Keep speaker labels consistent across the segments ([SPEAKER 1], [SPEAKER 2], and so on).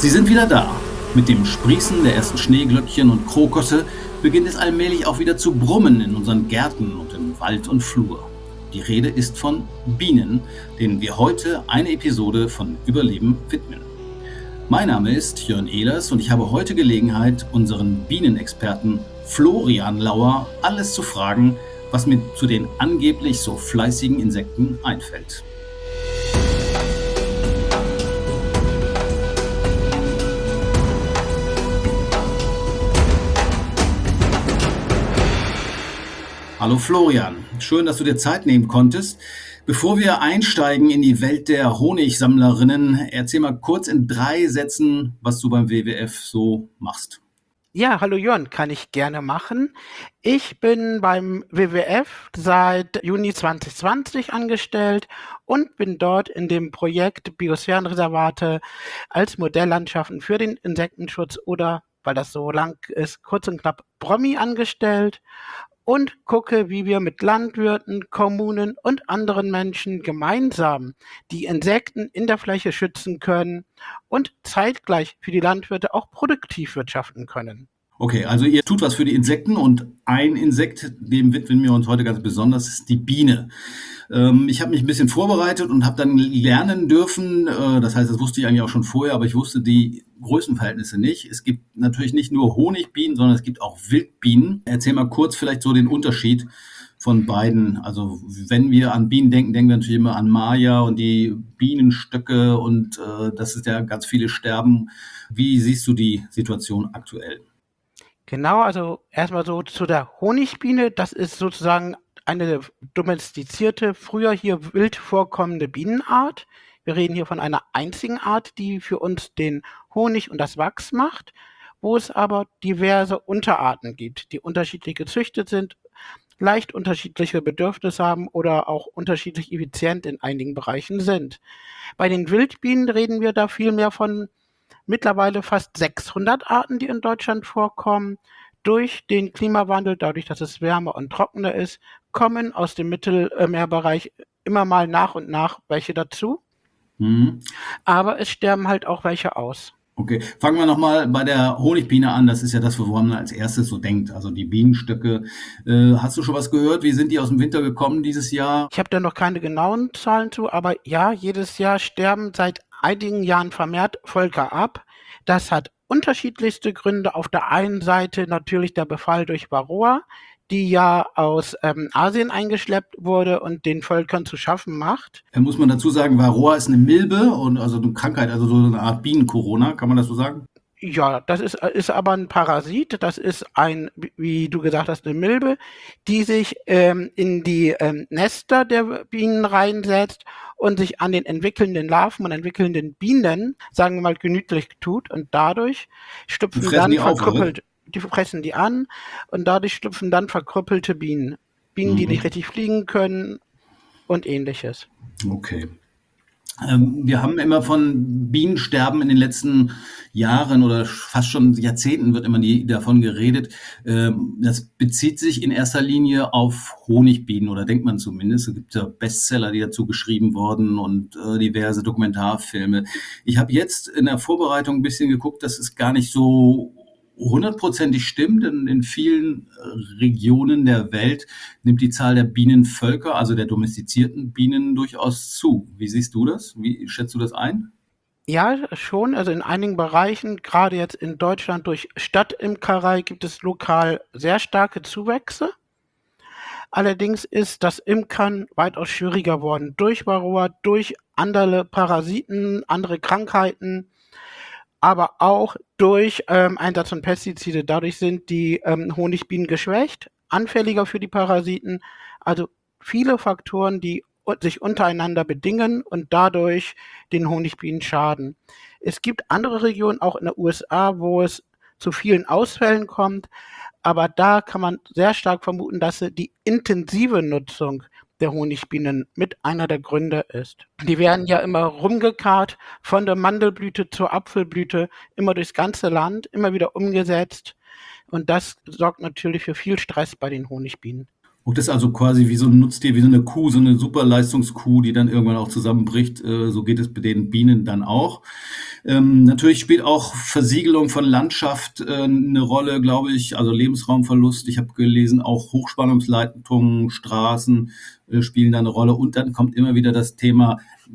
[SPEAKER 1] Sie sind wieder da. Mit dem Sprießen der ersten Schneeglöckchen und Krokusse beginnt es allmählich auch wieder zu brummen in unseren Gärten und in Wald und Flur. Die Rede ist von Bienen, denen wir heute eine Episode von Überleben widmen. Mein Name ist Jörn Ehlers und ich habe heute Gelegenheit, unseren Bienenexperten Florian Lauer alles zu fragen, was mir zu den angeblich so fleißigen Insekten einfällt. Hallo Florian, schön, dass du dir Zeit nehmen konntest. Bevor wir einsteigen in die Welt der Honigsammlerinnen, erzähl mal kurz in 3 Sätzen, was du beim WWF so machst.
[SPEAKER 2] Ja, hallo Jörn, kann ich gerne machen. Ich bin beim WWF seit Juni 2020 angestellt und bin dort in dem Projekt Biosphärenreservate als Modelllandschaften für den Insektenschutz oder, weil das so lang ist, kurz und knapp BROMI angestellt und gucke, wie wir mit Landwirten, Kommunen und anderen Menschen gemeinsam die Insekten in der Fläche schützen können und zeitgleich für die Landwirte auch produktiv wirtschaften können.
[SPEAKER 1] Okay, also ihr tut was für die Insekten und ein Insekt, dem widmen wir uns heute ganz besonders, ist die Biene. Ich habe mich ein bisschen vorbereitet und habe dann lernen dürfen, das heißt, das wusste ich eigentlich auch schon vorher, aber ich wusste die Größenverhältnisse nicht. Es gibt natürlich nicht nur Honigbienen, sondern es gibt auch Wildbienen. Erzähl mal kurz vielleicht so den Unterschied von beiden. Also wenn wir an Bienen denken, denken wir natürlich immer an Maya und die Bienenstöcke und dass es ja ganz viele sterben. Wie siehst du die Situation aktuell?
[SPEAKER 2] Genau, also erstmal so zu der Honigbiene. Das ist sozusagen eine domestizierte, früher hier wild vorkommende Bienenart. Wir reden hier von einer einzigen Art, die für uns den Honig und das Wachs macht, wo es aber diverse Unterarten gibt, die unterschiedlich gezüchtet sind, leicht unterschiedliche Bedürfnisse haben oder auch unterschiedlich effizient in einigen Bereichen sind. Bei den Wildbienen reden wir da vielmehr von mittlerweile fast 600 Arten, die in Deutschland vorkommen. Durch den Klimawandel, dadurch, dass es wärmer und trockener ist, kommen aus dem Mittelmeerbereich immer mal nach und nach welche dazu.
[SPEAKER 1] Mhm.
[SPEAKER 2] Aber es sterben halt auch welche aus.
[SPEAKER 1] Okay, fangen wir nochmal bei der Honigbiene an. Das ist ja das, woran man als erstes so denkt. Also die Bienenstöcke. Hast du schon was gehört? Wie sind die aus dem Winter gekommen dieses Jahr?
[SPEAKER 2] Ich habe da noch keine genauen Zahlen zu, aber ja, jedes Jahr sterben seit einigen Jahren vermehrt Völker ab. Das hat unterschiedlichste Gründe. Auf der einen Seite natürlich der Befall durch Varroa, die ja aus Asien eingeschleppt wurde und den Völkern zu schaffen macht.
[SPEAKER 1] Muss man dazu sagen, Varroa ist eine Milbe und also eine Krankheit, also so eine Art Bienen-Corona, kann man das so sagen?
[SPEAKER 2] Ja, das ist aber ein Parasit. Das ist wie du gesagt hast, eine Milbe, die sich in die Nester der Bienen reinsetzt und sich an den entwickelnden Larven und entwickelnden Bienen, sagen wir mal, gemütlich tut. Und dadurch
[SPEAKER 1] Die
[SPEAKER 2] schlüpfen
[SPEAKER 1] fressen
[SPEAKER 2] dann
[SPEAKER 1] die auf, oder?
[SPEAKER 2] die fressen die an und dadurch schlüpfen dann verkrüppelte Bienen. Bienen, die nicht
[SPEAKER 1] Mhm.
[SPEAKER 2] richtig fliegen können und ähnliches.
[SPEAKER 1] Okay. Wir haben immer von Bienensterben in den letzten Jahren oder fast schon Jahrzehnten wird immer davon geredet. Das bezieht sich in erster Linie auf Honigbienen oder denkt man zumindest. Es gibt ja Bestseller, die dazu geschrieben wurden und diverse Dokumentarfilme. Ich habe jetzt in der Vorbereitung ein bisschen geguckt, dass es gar nicht so hundertprozentig stimmt. In vielen Regionen der Welt nimmt die Zahl der Bienenvölker, also der domestizierten Bienen, durchaus zu. Wie siehst du das? Wie schätzt du das ein?
[SPEAKER 2] Ja, schon. Also in einigen Bereichen, gerade jetzt in Deutschland durch Stadtimkerei, gibt es lokal sehr starke Zuwächse. Allerdings ist das Imkern weitaus schwieriger worden durch Varroa, durch andere Parasiten, andere Krankheiten, aber auch durch Einsatz von Pestizide. Dadurch sind die Honigbienen geschwächt, anfälliger für die Parasiten. Also viele Faktoren, die sich untereinander bedingen und dadurch den Honigbienen schaden. Es gibt andere Regionen, auch in den USA, wo es zu vielen Ausfällen kommt, aber da kann man sehr stark vermuten, dass die intensive Nutzung der Honigbienen mit einer der Gründe ist. Die werden ja immer rumgekarrt, von der Mandelblüte zur Apfelblüte, immer durchs ganze Land, immer wieder umgesetzt. Und das sorgt natürlich für viel Stress bei den Honigbienen.
[SPEAKER 1] Und das ist also quasi wie so ein Nutztier, wie so eine Kuh, so eine Superleistungskuh, die dann irgendwann auch zusammenbricht. So geht es bei den Bienen dann auch. Natürlich spielt auch Versiegelung von Landschaft eine Rolle, glaube ich, also Lebensraumverlust. Ich habe gelesen, auch Hochspannungsleitungen, Straßen spielen da eine Rolle. Und dann kommt immer wieder das Thema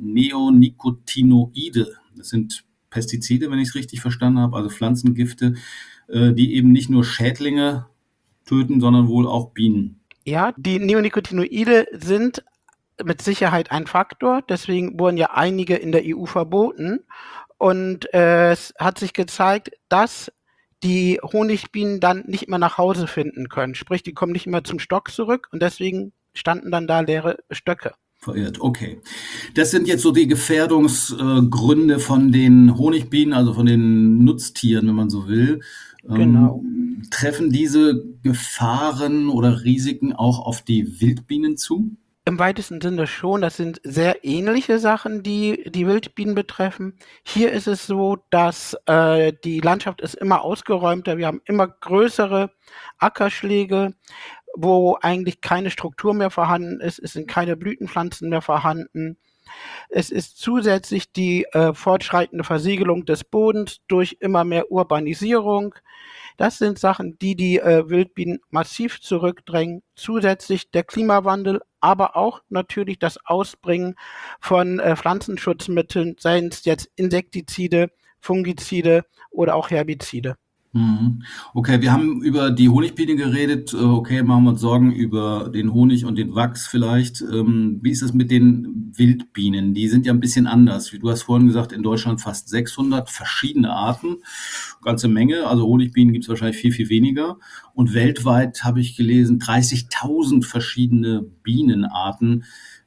[SPEAKER 1] Neonicotinoide. Das sind Pestizide, wenn ich es richtig verstanden habe, also Pflanzengifte, die eben nicht nur Schädlinge töten, sondern wohl auch Bienen.
[SPEAKER 2] Ja, die Neonicotinoide sind mit Sicherheit ein Faktor. Deswegen wurden ja einige in der EU verboten. Und es hat sich gezeigt, dass die Honigbienen dann nicht mehr nach Hause finden können. Sprich, die kommen nicht mehr zum Stock zurück und deswegen standen dann da leere Stöcke.
[SPEAKER 1] Verirrt, okay. Das sind jetzt so die Gefährdungsgründe von den Honigbienen, also von den Nutztieren, wenn man so will.
[SPEAKER 2] Genau.
[SPEAKER 1] Treffen diese Gefahren oder Risiken auch auf die Wildbienen zu?
[SPEAKER 2] Im weitesten Sinne schon. Das sind sehr ähnliche Sachen, die die Wildbienen betreffen. Hier ist es so, dass die Landschaft ist immer ausgeräumter. Wir haben immer größere Ackerschläge, wo eigentlich keine Struktur mehr vorhanden ist. Es sind keine Blütenpflanzen mehr vorhanden. Es ist zusätzlich die fortschreitende Versiegelung des Bodens durch immer mehr Urbanisierung. Das sind Sachen, die die Wildbienen massiv zurückdrängen. Zusätzlich der Klimawandel, aber auch natürlich das Ausbringen von Pflanzenschutzmitteln, seien es jetzt Insektizide, Fungizide oder auch Herbizide.
[SPEAKER 1] Mhm. Okay, wir haben über die Honigbiene geredet. Okay, machen wir uns Sorgen über den Honig und den Wachs vielleicht. Wie ist es mit den Wildbienen? Die sind ja ein bisschen anders. Wie du hast vorhin gesagt, in Deutschland fast 600 verschiedene Arten. Ganze Menge. Also Honigbienen gibt es wahrscheinlich viel, viel weniger. Und weltweit habe ich gelesen, 30.000 verschiedene Bienenarten.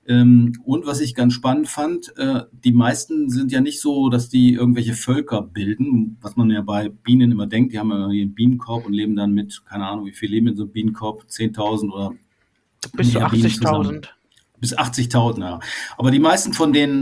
[SPEAKER 1] Und was ich ganz spannend fand, die meisten sind ja nicht so, dass die irgendwelche Völker bilden, was man ja bei Bienen immer denkt. Die haben ja hier einen Bienenkorb und leben dann mit, keine Ahnung, wie viel leben in so einem Bienenkorb, 10.000 oder
[SPEAKER 2] Bis zu
[SPEAKER 1] mehr Bienen zusammen.
[SPEAKER 2] 80.000.
[SPEAKER 1] Bis 80.000, ja. Aber die meisten von denen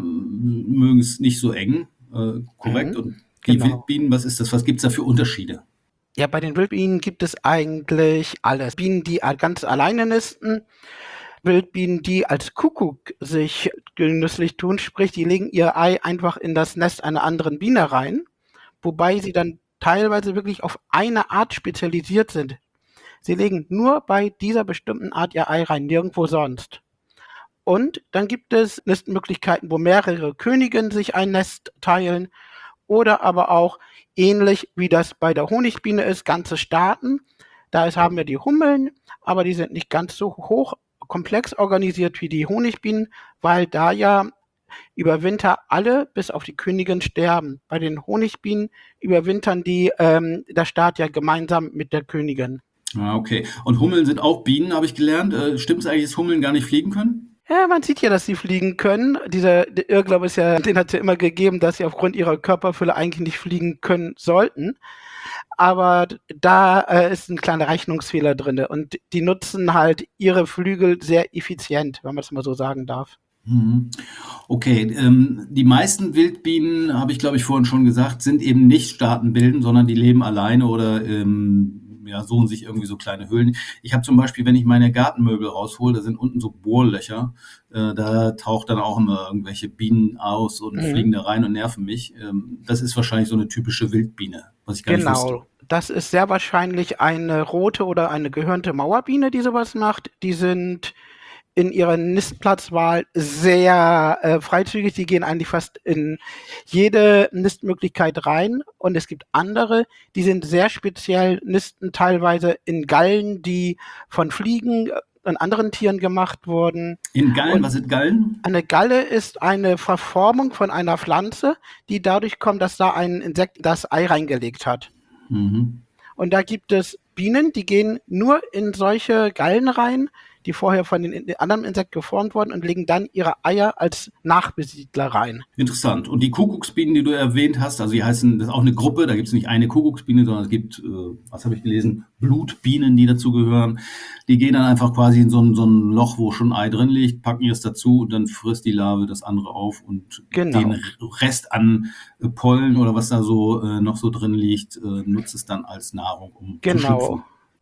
[SPEAKER 1] mögen es nicht so eng, korrekt.
[SPEAKER 2] Mhm.
[SPEAKER 1] Und die
[SPEAKER 2] Genau.
[SPEAKER 1] Wildbienen, was ist das? Was gibt es da für Unterschiede?
[SPEAKER 2] Ja, bei den Wildbienen gibt es eigentlich alles. Bienen, die ganz alleine nisten, Wildbienen, die als Kuckuck sich genüsslich tun, sprich, die legen ihr Ei einfach in das Nest einer anderen Biene rein, wobei sie dann teilweise wirklich auf eine Art spezialisiert sind. Sie legen nur bei dieser bestimmten Art ihr Ei rein, nirgendwo sonst. Und dann gibt es Nistmöglichkeiten, wo mehrere Königinnen sich ein Nest teilen oder aber auch ähnlich wie das bei der Honigbiene ist, ganze Staaten. Haben wir die Hummeln, aber die sind nicht ganz so hoch komplex organisiert wie die Honigbienen, weil da ja über Winter alle bis auf die Königin sterben. Bei den Honigbienen überwintern der Staat ja gemeinsam mit der Königin.
[SPEAKER 1] Ah, okay. Und Hummeln sind auch Bienen, habe ich gelernt. Stimmt es eigentlich, dass Hummeln gar nicht fliegen können?
[SPEAKER 2] Ja, man sieht ja, dass sie fliegen können. Der Irrglaube ist ja, den hat es ja immer gegeben, dass sie aufgrund ihrer Körperfülle eigentlich nicht fliegen können sollten. Aber da ist ein kleiner Rechnungsfehler drin. Und die nutzen halt ihre Flügel sehr effizient, wenn man es mal so sagen darf.
[SPEAKER 1] Mhm. Okay, die meisten Wildbienen, habe ich glaube ich vorhin schon gesagt, sind eben nicht staatenbildend, sondern die leben alleine oder ja, suchen sich irgendwie so kleine Höhlen. Ich habe zum Beispiel, wenn ich meine Gartenmöbel raushole, da sind unten so Bohrlöcher. Da taucht dann auch immer irgendwelche Bienen aus und
[SPEAKER 2] Mhm.
[SPEAKER 1] fliegen da rein und nerven mich. Das ist wahrscheinlich so eine typische Wildbiene, was ich gar nicht wusste.
[SPEAKER 2] Genau. Das ist sehr wahrscheinlich eine rote oder eine gehörnte Mauerbiene, die sowas macht. Die sind in ihrer Nistplatzwahl sehr freizügig. Die gehen eigentlich fast in jede Nistmöglichkeit rein. Und es gibt andere, die sind sehr speziell, nisten teilweise in Gallen, die von Fliegen und anderen Tieren gemacht wurden.
[SPEAKER 1] In Gallen,
[SPEAKER 2] Und
[SPEAKER 1] was sind Gallen?
[SPEAKER 2] eine Galle ist eine Verformung von einer Pflanze, die dadurch kommt, dass da ein Insekt das Ei reingelegt hat.
[SPEAKER 1] Mhm.
[SPEAKER 2] Und da gibt es Bienen, die gehen nur in solche Gallen rein, die vorher von den anderen Insekten geformt wurden und legen dann ihre Eier als Nachbesiedler rein.
[SPEAKER 1] Interessant. Und die Kuckucksbienen, die du erwähnt hast, also die heißen, das ist auch eine Gruppe, da gibt es nicht eine Kuckucksbiene, sondern es gibt, was habe ich gelesen, Blutbienen, die dazu gehören. Die gehen dann einfach quasi in so ein Loch, wo schon ein Ei drin liegt, packen es dazu und dann frisst die Larve das andere auf und den
[SPEAKER 2] Genau,
[SPEAKER 1] Rest an Pollen oder was da so noch so drin liegt, nutzt es dann als Nahrung, um zu
[SPEAKER 2] genau.
[SPEAKER 1] schlüpfen.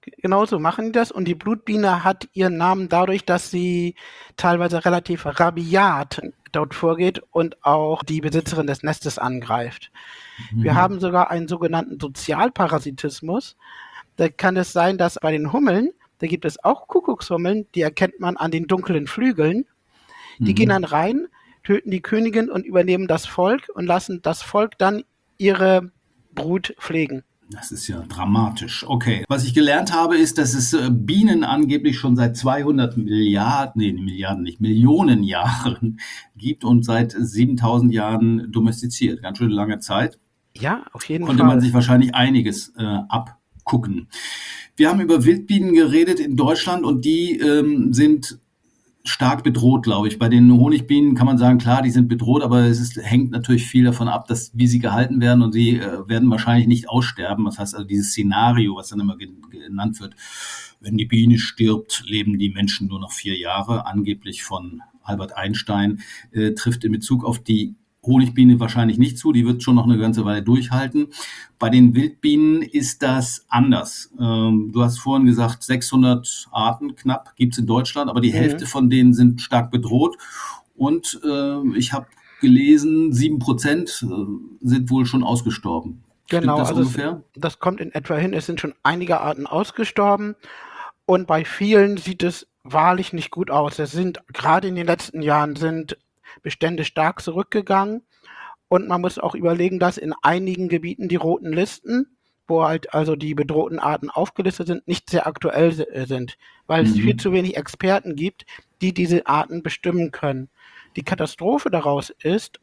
[SPEAKER 2] Genauso machen die das und die Brutbiene hat ihren Namen dadurch, dass sie teilweise relativ rabiat dort vorgeht und auch die Besitzerin des Nestes angreift. Wir
[SPEAKER 1] Mhm.
[SPEAKER 2] haben sogar einen sogenannten Sozialparasitismus. Da kann es sein, dass bei den Hummeln, da gibt es auch Kuckuckshummeln, die erkennt man an den dunklen Flügeln. Die gehen dann
[SPEAKER 1] Mhm.
[SPEAKER 2] rein, töten die Königin und übernehmen das Volk und lassen das Volk dann ihre Brut pflegen.
[SPEAKER 1] Das ist ja dramatisch. Okay. Was ich gelernt habe, ist, dass es Bienen angeblich schon seit 200 Milliarden, nee, Milliarden nicht, Millionen Jahren gibt und seit 7000 Jahren domestiziert. Ganz schön lange Zeit.
[SPEAKER 2] Ja, auf jeden
[SPEAKER 1] Konnte man
[SPEAKER 2] Fall.
[SPEAKER 1] sich wahrscheinlich einiges abgucken. Wir haben über Wildbienen geredet in Deutschland und die sind stark bedroht, glaube ich. Bei den Honigbienen kann man sagen, klar, die sind bedroht, aber hängt natürlich viel davon ab, wie sie gehalten werden und sie werden wahrscheinlich nicht aussterben. Das heißt also dieses Szenario, was dann immer genannt wird, wenn die Biene stirbt, leben die Menschen nur noch 4 Jahre, angeblich von Albert Einstein, trifft in Bezug auf die Honigbiene wahrscheinlich nicht zu, die wird schon noch eine ganze Weile durchhalten. Bei den Wildbienen ist das anders. Du hast vorhin gesagt, 600 Arten knapp gibt es in Deutschland, aber die
[SPEAKER 2] Mhm.
[SPEAKER 1] Hälfte von denen sind stark bedroht. Und ich habe gelesen, 7% sind wohl schon ausgestorben. Stimmt
[SPEAKER 2] Genau,
[SPEAKER 1] das
[SPEAKER 2] also
[SPEAKER 1] ungefähr?
[SPEAKER 2] das kommt in etwa hin. Es sind schon einige Arten ausgestorben und bei vielen sieht es wahrlich nicht gut aus. Es sind gerade in den letzten Jahren sind Bestände stark zurückgegangen und man muss auch überlegen, dass in einigen Gebieten die roten Listen, wo halt also die bedrohten Arten aufgelistet sind, nicht sehr aktuell sind, weil es viel zu
[SPEAKER 1] Mhm.
[SPEAKER 2] wenig Experten gibt, die diese Arten bestimmen können. Die Katastrophe daraus ist,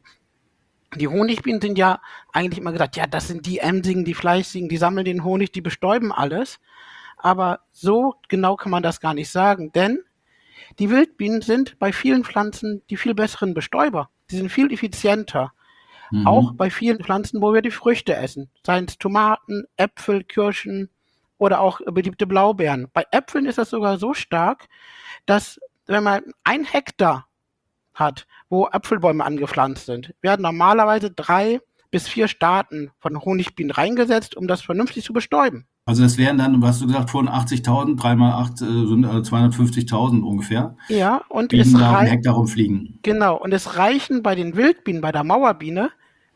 [SPEAKER 2] die Honigbienen sind ja eigentlich immer gesagt, ja, das sind die Emsigen, die Fleißigen, die sammeln den Honig, die bestäuben alles. Aber so genau kann man das gar nicht sagen, denn die Wildbienen sind bei vielen Pflanzen die viel besseren Bestäuber. Die sind viel effizienter. Auch
[SPEAKER 1] Mhm.
[SPEAKER 2] bei vielen Pflanzen, wo wir die Früchte essen. Seien es Tomaten, Äpfel, Kirschen oder auch beliebte Blaubeeren. Bei Äpfeln ist das sogar so stark, dass wenn man 1 Hektar hat, wo Apfelbäume angepflanzt sind, werden normalerweise 3 bis 4 Staaten von Honigbienen reingesetzt, um das vernünftig zu bestäuben.
[SPEAKER 1] Also das wären dann, was hast du gesagt, vorhin 80.000, 3 mal 8 sind 250.000 ungefähr.
[SPEAKER 2] Ja, und
[SPEAKER 1] Bienen
[SPEAKER 2] es
[SPEAKER 1] da auf 'm
[SPEAKER 2] rei
[SPEAKER 1] Hektar rumfliegen.
[SPEAKER 2] genau, und es reichen bei den Wildbienen, bei der Mauerbiene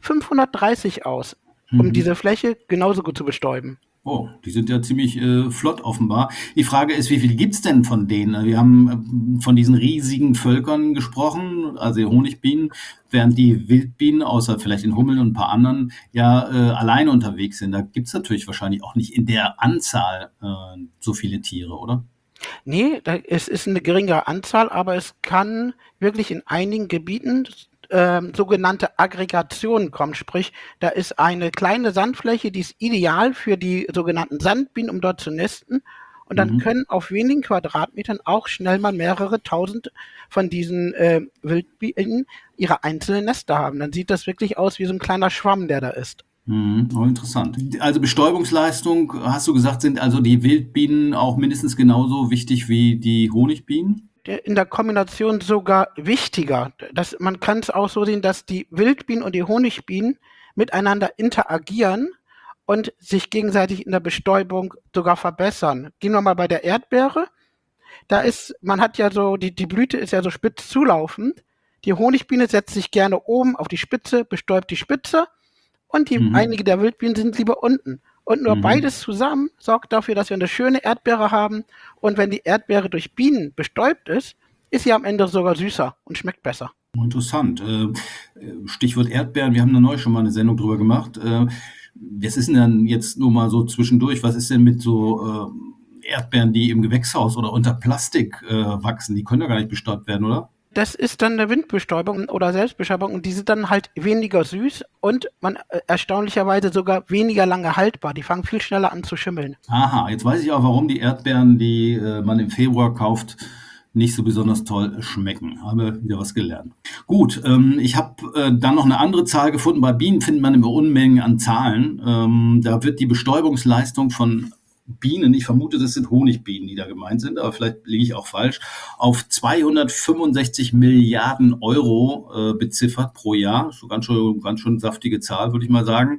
[SPEAKER 2] 530 aus, um
[SPEAKER 1] Mhm.
[SPEAKER 2] diese Fläche genauso gut zu bestäuben.
[SPEAKER 1] Oh, die sind ja ziemlich flott offenbar. Die Frage ist, wie viel gibt's denn von denen? Wir haben von diesen riesigen Völkern gesprochen, also die Honigbienen, während die Wildbienen, außer vielleicht den Hummeln und ein paar anderen, ja alleine unterwegs sind. Da gibt's natürlich wahrscheinlich auch nicht in der Anzahl so viele Tiere, oder?
[SPEAKER 2] Ne, es ist eine geringere Anzahl, aber es kann wirklich in einigen Gebieten, sogenannte Aggregationen kommen. Sprich, da ist eine kleine Sandfläche, die ist ideal für die sogenannten Sandbienen, um dort zu nisten. Und dann
[SPEAKER 1] Mhm.
[SPEAKER 2] können auf wenigen Quadratmetern auch schnell mal mehrere Tausend von diesen, Wildbienen ihre einzelnen Nester haben. Dann sieht das wirklich aus wie so ein kleiner Schwamm, der da ist.
[SPEAKER 1] Mhm. Oh, interessant. Also Bestäubungsleistung, hast du gesagt, sind also die Wildbienen auch mindestens genauso wichtig wie die Honigbienen?
[SPEAKER 2] In der Kombination sogar wichtiger. Man kann es auch so sehen, dass die Wildbienen und die Honigbienen miteinander interagieren und sich gegenseitig in der Bestäubung sogar verbessern. Gehen wir mal bei der Erdbeere. Man hat ja so, die Blüte ist ja so spitz zulaufend. Die Honigbiene setzt sich gerne oben auf die Spitze, bestäubt die Spitze und
[SPEAKER 1] Mhm.
[SPEAKER 2] einige der Wildbienen sind lieber unten. Und nur
[SPEAKER 1] Mhm.
[SPEAKER 2] beides zusammen sorgt dafür, dass wir eine schöne Erdbeere haben. Und wenn die Erdbeere durch Bienen bestäubt ist, ist sie am Ende sogar süßer und schmeckt besser.
[SPEAKER 1] Interessant. Stichwort Erdbeeren, wir haben da neulich schon mal eine Sendung drüber gemacht. Was ist denn dann jetzt nur mal so zwischendurch, was ist denn mit so Erdbeeren, die im Gewächshaus oder unter Plastik wachsen? Die können ja gar nicht bestäubt werden, oder?
[SPEAKER 2] Das ist dann eine Windbestäubung oder Selbstbestäubung und die sind dann halt weniger süß und erstaunlicherweise sogar weniger lange haltbar. Die fangen viel schneller an zu schimmeln.
[SPEAKER 1] Aha, jetzt weiß ich auch, warum die Erdbeeren, die man im Februar kauft, nicht so besonders toll schmecken. Habe wieder was gelernt. Gut, ich habe dann noch eine andere Zahl gefunden. Bei Bienen findet man immer Unmengen an Zahlen. Da wird die Bestäubungsleistung von Bienen, ich vermute, das sind Honigbienen, die da gemeint sind, aber vielleicht liege ich auch falsch, auf 265 Milliarden Euro beziffert pro Jahr. So ganz schön saftige Zahl, würde ich mal sagen.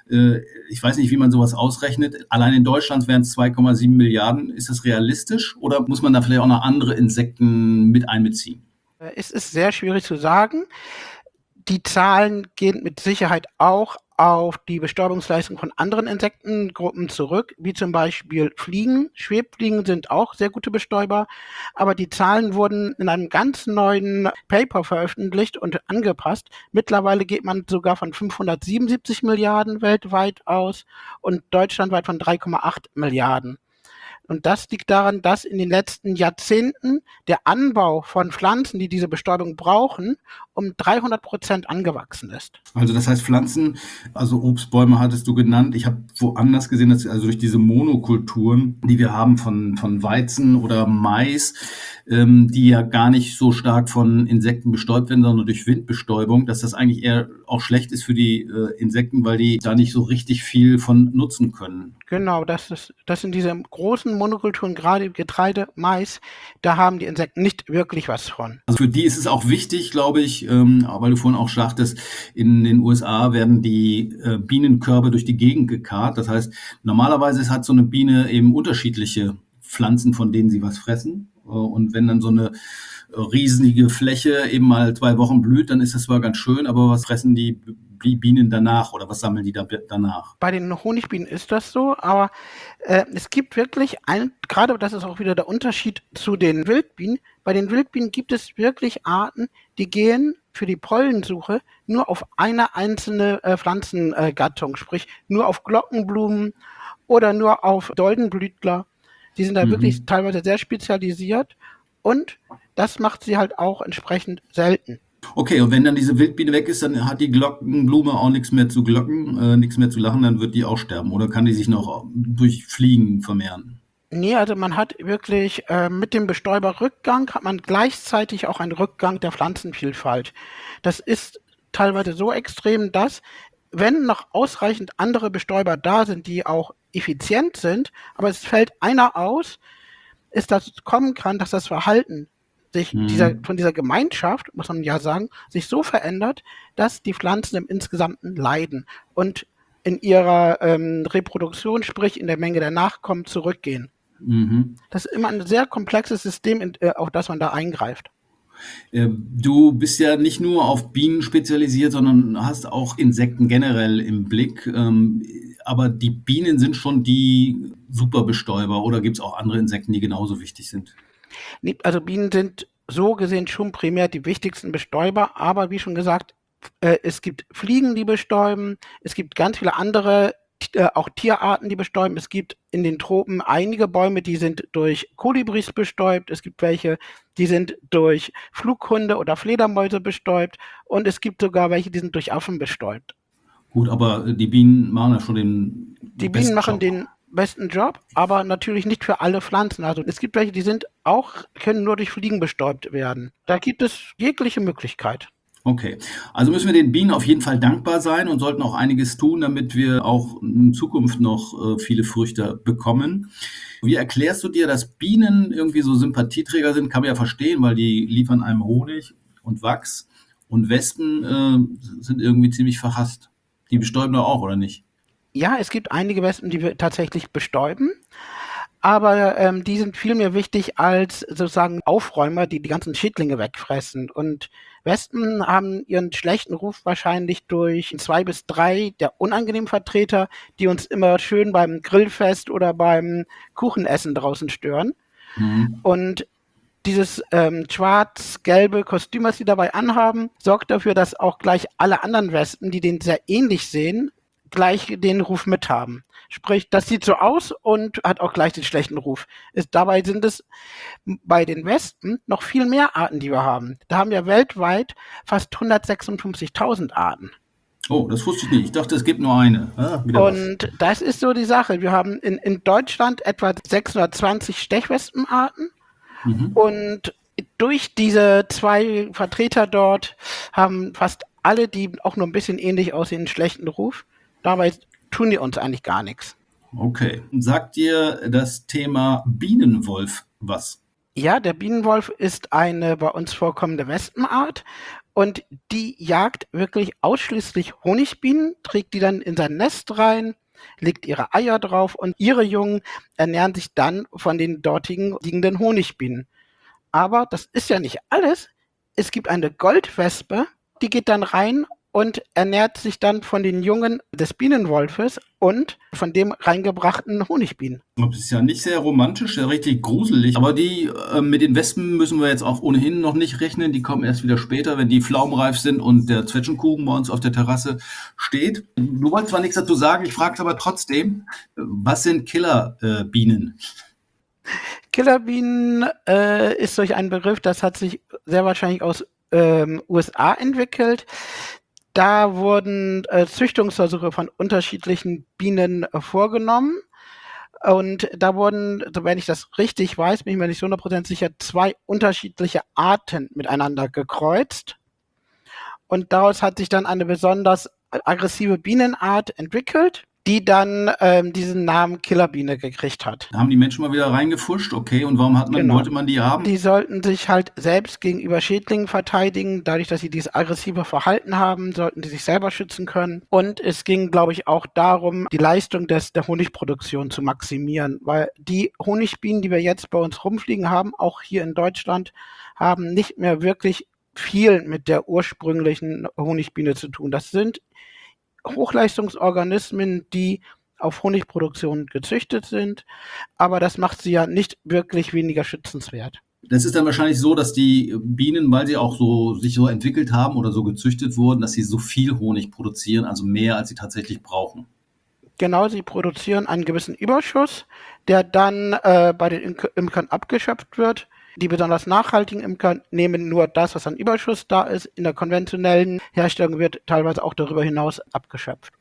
[SPEAKER 1] Ich weiß nicht, wie man sowas ausrechnet. Allein in Deutschland wären es 2,7 Milliarden. Ist das realistisch oder muss man da vielleicht auch noch andere Insekten mit einbeziehen?
[SPEAKER 2] Es ist sehr schwierig zu sagen. Die Zahlen gehen mit Sicherheit auch auf die Bestäubungsleistung von anderen Insektengruppen zurück, wie zum Beispiel Fliegen. Schwebfliegen sind auch sehr gute Bestäuber, aber die Zahlen wurden in einem ganz neuen Paper veröffentlicht und angepasst. Mittlerweile geht man sogar von 577 Milliarden weltweit aus und deutschlandweit von 3,8 Milliarden. Und das liegt daran, dass in den letzten Jahrzehnten der Anbau von Pflanzen, die diese Bestäubung brauchen, um 300% angewachsen ist.
[SPEAKER 1] Also das heißt Pflanzen, also Obstbäume hattest du genannt. Ich habe woanders gesehen, dass also durch diese Monokulturen, die wir haben von Weizen oder Mais, die ja gar nicht so stark von Insekten bestäubt werden, sondern durch Windbestäubung, dass das eigentlich eher auch schlecht ist für die Insekten, weil die da nicht so richtig viel von nutzen können.
[SPEAKER 2] Genau, das sind diese großen Monokulturen, gerade Getreide, Mais, da haben die Insekten nicht wirklich was von.
[SPEAKER 1] Also für die ist es auch wichtig, glaube ich, weil du vorhin auch sagtest, in den USA werden die Bienenkörbe durch die Gegend gekarrt. Das heißt, normalerweise hat so eine Biene eben unterschiedliche Pflanzen, von denen sie was fressen. Und wenn dann so eine riesige Fläche eben mal 2 Wochen blüht, dann ist das zwar ganz schön, aber was fressen die Bienen danach oder was sammeln die danach?
[SPEAKER 2] Bei den Honigbienen ist das so, aber es gibt wirklich gerade das ist auch wieder der Unterschied zu den Wildbienen. Bei den Wildbienen gibt es wirklich Arten, die gehen für die Pollensuche nur auf eine einzelne Pflanzengattung, sprich nur auf Glockenblumen oder nur auf Doldenblütler. Die sind da wirklich teilweise sehr spezialisiert und das macht sie halt auch entsprechend selten.
[SPEAKER 1] Okay, und wenn dann diese Wildbiene weg ist, dann hat die Glockenblume auch nichts mehr zu glocken, nichts mehr zu lachen, dann wird die auch sterben. Oder kann die sich noch durch Fliegen vermehren?
[SPEAKER 2] Nee, also man hat wirklich mit dem Bestäuberrückgang hat man gleichzeitig auch einen Rückgang der Pflanzenvielfalt. Das ist teilweise so extrem, dass, wenn noch ausreichend andere Bestäuber da sind, die auch effizient sind, aber es fällt einer aus, ist dazu kommen kann, dass das Verhalten sich von dieser Gemeinschaft, muss man ja sagen, sich so verändert, dass die Pflanzen im Insgesamten leiden und in ihrer Reproduktion, sprich in der Menge der Nachkommen, zurückgehen. Das ist immer ein sehr komplexes System, auf das man da eingreift.
[SPEAKER 1] Du bist ja nicht nur auf Bienen spezialisiert, sondern hast auch Insekten generell im Blick. Aber die Bienen sind schon die Superbestäuber oder gibt es auch andere Insekten, die genauso wichtig sind?
[SPEAKER 2] Also Bienen sind so gesehen schon primär die wichtigsten Bestäuber, aber wie schon gesagt, es gibt Fliegen, die bestäuben, es gibt ganz viele andere, auch Tierarten, die bestäuben. Es gibt in den Tropen einige Bäume, die sind durch Kolibris bestäubt, es gibt welche, die sind durch Flughunde oder Fledermäuse bestäubt und es gibt sogar welche, die sind durch Affen bestäubt.
[SPEAKER 1] Gut, aber die Bienen machen ja schon den
[SPEAKER 2] Die Bienen machen den besten Job, aber natürlich nicht für alle Pflanzen. Also es gibt welche, die können nur durch Fliegen bestäubt werden. Da gibt es jegliche Möglichkeit.
[SPEAKER 1] Okay, also müssen wir den Bienen auf jeden Fall dankbar sein und sollten auch einiges tun, damit wir auch in Zukunft noch viele Früchte bekommen. Wie erklärst du dir, dass Bienen irgendwie so Sympathieträger sind? Kann man ja verstehen, weil die liefern einem Honig und Wachs und Wespen sind irgendwie ziemlich verhasst. Die bestäuben doch auch, oder nicht?
[SPEAKER 2] Ja, es gibt einige Wespen, die wir tatsächlich bestäuben, aber die sind viel mehr wichtig als sozusagen Aufräumer, die die ganzen Schädlinge wegfressen. Und Wespen haben ihren schlechten Ruf wahrscheinlich durch 2 bis 3 der unangenehmen Vertreter, die uns immer schön beim Grillfest oder beim Kuchenessen draußen stören. Und dieses schwarz-gelbe Kostüm, was sie dabei anhaben, sorgt dafür, dass auch gleich alle anderen Wespen, die den sehr ähnlich sehen, gleich den Ruf mithaben. Sprich, das sieht so aus und hat auch gleich den schlechten Ruf. Dabei sind es bei den Wespen noch viel mehr Arten, die wir haben. Da haben wir weltweit fast 156.000 Arten.
[SPEAKER 1] Oh, das wusste ich nicht. Ich dachte, es gibt nur eine.
[SPEAKER 2] Und das ist so die Sache. Wir haben in Deutschland etwa 620 Stechwespenarten. Und durch diese 2 Vertreter dort haben fast alle, die auch nur ein bisschen ähnlich aussehen, einen schlechten Ruf. Dabei tun die uns eigentlich gar nichts.
[SPEAKER 1] Okay. Sagt dir das Thema Bienenwolf was?
[SPEAKER 2] Ja, der Bienenwolf ist eine bei uns vorkommende Wespenart und die jagt wirklich ausschließlich Honigbienen, trägt die dann in sein Nest rein, legt ihre Eier drauf und ihre Jungen ernähren sich dann von den dortigen liegenden Honigbienen. Aber das ist ja nicht alles. Es gibt eine Goldwespe, die geht dann rein und ernährt sich dann von den Jungen des Bienenwolfes und von dem reingebrachten Honigbienen.
[SPEAKER 1] Das ist ja nicht sehr romantisch, ja richtig gruselig. Aber die mit den Wespen müssen wir jetzt auch ohnehin noch nicht rechnen. Die kommen erst wieder später, wenn die pflaumenreif sind und der Zwetschgenkuchen bei uns auf der Terrasse steht. Du wolltest zwar nichts dazu sagen, ich frage es aber trotzdem. Was sind Killerbienen?
[SPEAKER 2] Killerbienen ist solch ein Begriff, das hat sich sehr wahrscheinlich aus USA entwickelt. Da wurden Züchtungsversuche von unterschiedlichen Bienen vorgenommen. Und da wurden, wenn ich das richtig weiß, bin ich mir nicht so 100% sicher, 2 unterschiedliche Arten miteinander gekreuzt. Und daraus hat sich dann eine besonders aggressive Bienenart entwickelt, die dann diesen Namen Killerbiene gekriegt hat.
[SPEAKER 1] Da haben die Menschen mal wieder reingefuscht, okay, und warum wollte man die haben?
[SPEAKER 2] Die sollten sich halt selbst gegenüber Schädlingen verteidigen. Dadurch, dass sie dieses aggressive Verhalten haben, sollten sie sich selber schützen können. Und es ging, glaube ich, auch darum, die Leistung der Honigproduktion zu maximieren, weil die Honigbienen, die wir jetzt bei uns rumfliegen haben, auch hier in Deutschland, haben nicht mehr wirklich viel mit der ursprünglichen Honigbiene zu tun. Das sind Hochleistungsorganismen, die auf Honigproduktion gezüchtet sind, aber das macht sie ja nicht wirklich weniger schützenswert.
[SPEAKER 1] Das ist dann wahrscheinlich so, dass die Bienen, weil sie auch sich so entwickelt haben oder so gezüchtet wurden, dass sie so viel Honig produzieren, also mehr, als sie tatsächlich brauchen.
[SPEAKER 2] Genau, sie produzieren einen gewissen Überschuss, der dann bei den Imkern abgeschöpft wird. Die besonders nachhaltigen Imker nehmen nur das, was an Überschuss da ist. In der konventionellen Herstellung wird teilweise auch darüber hinaus abgeschöpft.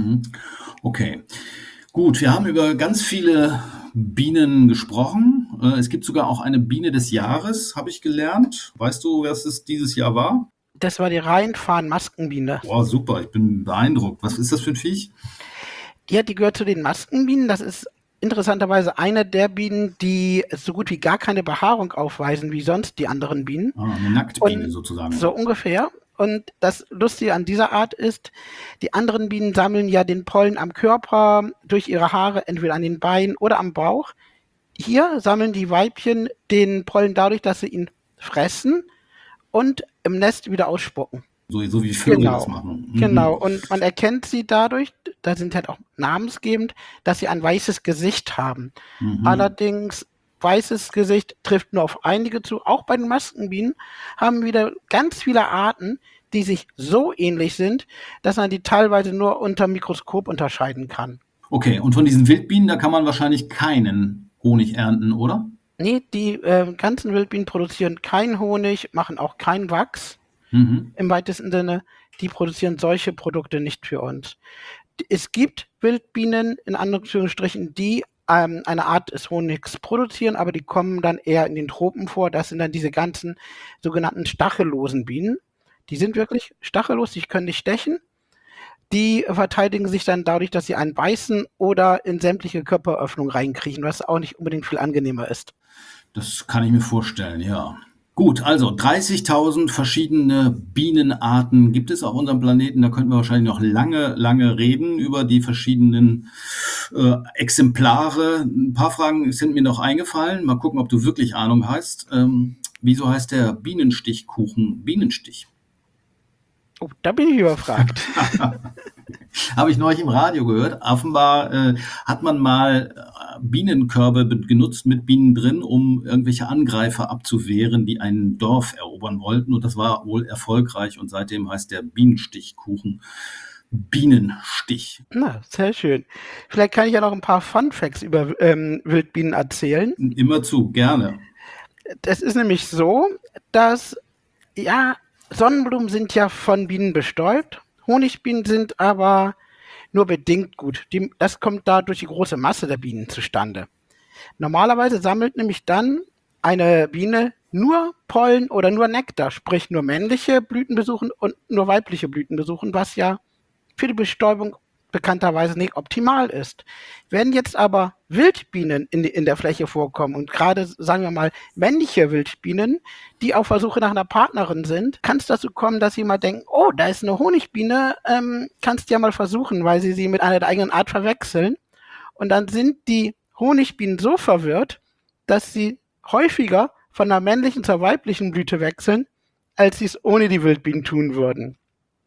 [SPEAKER 1] Okay. Gut, wir haben über ganz viele Bienen gesprochen. Es gibt sogar auch eine Biene des Jahres, habe ich gelernt. Weißt du, was es dieses Jahr war?
[SPEAKER 2] Das war die Rheinfarn-Maskenbiene.
[SPEAKER 1] Boah, super, ich bin beeindruckt. Was ist das für ein Viech?
[SPEAKER 2] Ja, die gehört zu den Maskenbienen. Das ist interessanterweise eine der Bienen, die so gut wie gar keine Behaarung aufweisen wie sonst die anderen Bienen.
[SPEAKER 1] Eine Nacktbiene sozusagen.
[SPEAKER 2] So ungefähr. Und das Lustige an dieser Art ist, die anderen Bienen sammeln ja den Pollen am Körper, durch ihre Haare, entweder an den Beinen oder am Bauch. Hier sammeln die Weibchen den Pollen dadurch, dass sie ihn fressen und im Nest wieder ausspucken.
[SPEAKER 1] So wie Vögel das machen.
[SPEAKER 2] Genau, und man erkennt sie dadurch, da sind halt auch namensgebend, dass sie ein weißes Gesicht haben. Allerdings, weißes Gesicht trifft nur auf einige zu. Auch bei den Maskenbienen haben wieder ganz viele Arten, die sich so ähnlich sind, dass man die teilweise nur unter Mikroskop unterscheiden kann.
[SPEAKER 1] Okay, und von diesen Wildbienen, da kann man wahrscheinlich keinen Honig ernten, oder?
[SPEAKER 2] Nee, die ganzen Wildbienen produzieren keinen Honig, machen auch keinen Wachs. Im weitesten Sinne, die produzieren solche Produkte nicht für uns. Es gibt Wildbienen, in Anführungsstrichen, die eine Art des Honigs produzieren, aber die kommen dann eher in den Tropen vor. Das sind dann diese ganzen sogenannten stachellosen Bienen. Die sind wirklich stachellos, die können nicht stechen. Die verteidigen sich dann dadurch, dass sie einen beißen oder in sämtliche Körperöffnungen reinkriechen, was auch nicht unbedingt viel angenehmer ist.
[SPEAKER 1] Das kann ich mir vorstellen, ja. Gut, also 30.000 verschiedene Bienenarten gibt es auf unserem Planeten. Da könnten wir wahrscheinlich noch lange reden über die verschiedenen Exemplare. Ein paar Fragen sind mir noch eingefallen. Mal gucken, ob du wirklich Ahnung hast. Wieso heißt der Bienenstichkuchen Bienenstich?
[SPEAKER 2] Oh, da bin ich überfragt.
[SPEAKER 1] Habe ich neulich im Radio gehört. Offenbar hat man mal Bienenkörbe genutzt mit Bienen drin, um irgendwelche Angreifer abzuwehren, die ein Dorf erobern wollten. Und das war wohl erfolgreich. Und seitdem heißt der Bienenstichkuchen Bienenstich.
[SPEAKER 2] Na, sehr schön. Vielleicht kann ich ja noch ein paar Fun Facts über Wildbienen erzählen.
[SPEAKER 1] Immer zu, gerne.
[SPEAKER 2] Das ist nämlich so, dass ja, Sonnenblumen sind ja von Bienen bestäubt. Honigbienen sind aber nur bedingt gut. Das kommt da durch die große Masse der Bienen zustande. Normalerweise sammelt nämlich dann eine Biene nur Pollen oder nur Nektar, sprich nur männliche Blüten besuchen und nur weibliche Blüten besuchen, was ja für die Bestäubung bekannterweise nicht optimal ist. Wenn jetzt aber Wildbienen in der Fläche vorkommen und gerade, sagen wir mal, männliche Wildbienen, die auf der Suche nach einer Partnerin sind, kann es dazu kommen, dass sie mal denken, oh, da ist eine Honigbiene, kannst du ja mal versuchen, weil sie mit einer der eigenen Art verwechseln. Und dann sind die Honigbienen so verwirrt, dass sie häufiger von der männlichen zur weiblichen Blüte wechseln, als sie es ohne die Wildbienen tun würden.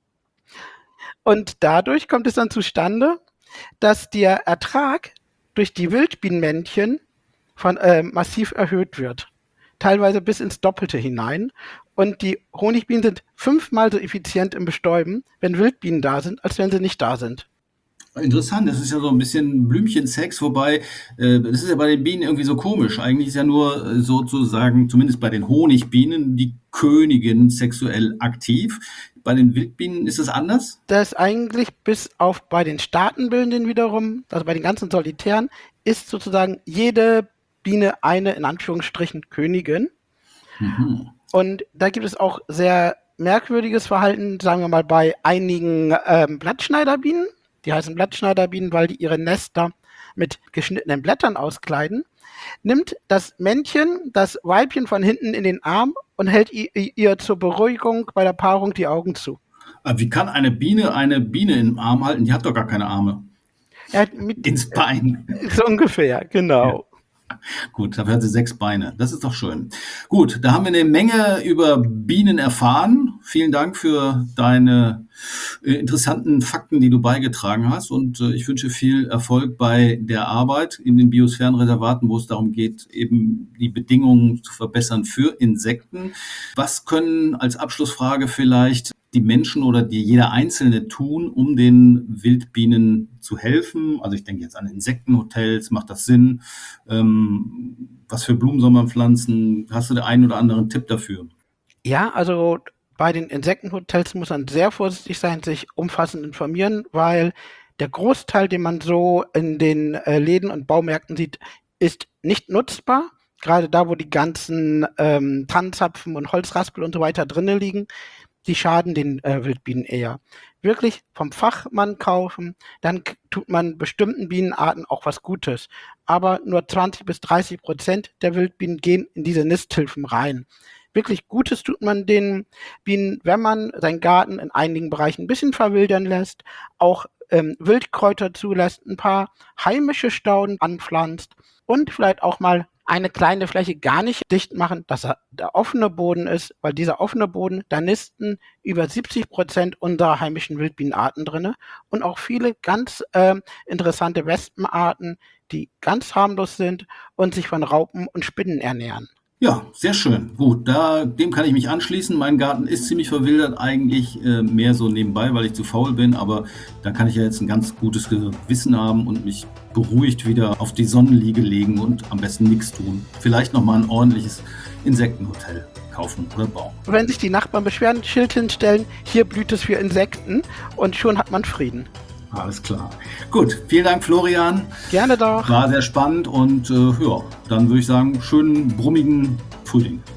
[SPEAKER 2] Und dadurch kommt es dann zustande, dass der Ertrag durch die Wildbienenmännchen massiv erhöht wird. Teilweise bis ins Doppelte hinein. Und die Honigbienen sind 5-mal so effizient im Bestäuben, wenn Wildbienen da sind, als wenn sie nicht da sind.
[SPEAKER 1] Interessant, das ist ja so ein bisschen Blümchensex, wobei, das ist ja bei den Bienen irgendwie so komisch. Eigentlich ist ja nur sozusagen, zumindest bei den Honigbienen, die Königin sexuell aktiv. Bei den Wildbienen ist es anders?
[SPEAKER 2] Das ist eigentlich bis auf bei den Staatenbildenden wiederum, also bei den ganzen Solitären, ist sozusagen jede Biene eine, in Anführungsstrichen, Königin.
[SPEAKER 1] Mhm.
[SPEAKER 2] Und da gibt es auch sehr merkwürdiges Verhalten, sagen wir mal, bei einigen Blattschneiderbienen. Die heißen Blattschneiderbienen, weil die ihre Nester mit geschnittenen Blättern auskleiden. Nimmt das Männchen das Weibchen von hinten in den Arm und hält ihr zur Beruhigung bei der Paarung die Augen zu.
[SPEAKER 1] Aber wie kann eine Biene im Arm halten? Die hat doch gar keine Arme. Ins Bein.
[SPEAKER 2] So ungefähr, genau.
[SPEAKER 1] Ja. Gut, dafür hat sie 6 Beine. Das ist doch schön. Gut, da haben wir eine Menge über Bienen erfahren. Vielen Dank für deine interessanten Fakten, die du beigetragen hast. Und ich wünsche viel Erfolg bei der Arbeit in den Biosphärenreservaten, wo es darum geht, eben die Bedingungen zu verbessern für Insekten. Was können als Abschlussfrage vielleicht die Menschen oder jeder Einzelne tun, um den Wildbienen zu helfen? Also ich denke jetzt an Insektenhotels, macht das Sinn? Was für Blumen soll man pflanzen? Hast du den einen oder anderen Tipp dafür?
[SPEAKER 2] Ja, also bei den Insektenhotels muss man sehr vorsichtig sein, sich umfassend informieren, weil der Großteil, den man so in den Läden und Baumärkten sieht, ist nicht nutzbar. Gerade da, wo die ganzen Tannenzapfen und Holzraspel und so weiter drinnen liegen, die schaden den Wildbienen eher. Wirklich vom Fachmann kaufen, dann tut man bestimmten Bienenarten auch was Gutes. Aber nur 20-30% der Wildbienen gehen in diese Nisthilfen rein. Wirklich Gutes tut man den Bienen, wenn man seinen Garten in einigen Bereichen ein bisschen verwildern lässt, auch Wildkräuter zulässt, ein paar heimische Stauden anpflanzt und vielleicht auch mal eine kleine Fläche gar nicht dicht machen, dass der offene Boden ist, weil dieser offene Boden, da nisten über 70% unserer heimischen Wildbienenarten drin und auch viele ganz interessante Wespenarten, die ganz harmlos sind und sich von Raupen und Spinnen ernähren.
[SPEAKER 1] Ja, sehr schön. Gut, dem kann ich mich anschließen. Mein Garten ist ziemlich verwildert, eigentlich mehr so nebenbei, weil ich zu faul bin. Aber da kann ich ja jetzt ein ganz gutes Gewissen haben und mich beruhigt wieder auf die Sonnenliege legen und am besten nichts tun. Vielleicht nochmal ein ordentliches Insektenhotel kaufen oder bauen.
[SPEAKER 2] Wenn sich die Nachbarn beschweren, Schild hinstellen, hier blüht es für Insekten und schon hat man Frieden.
[SPEAKER 1] Alles klar. Gut, vielen Dank, Florian.
[SPEAKER 2] Gerne doch.
[SPEAKER 1] War sehr spannend und ja, dann würde ich sagen, schönen brummigen Frühling.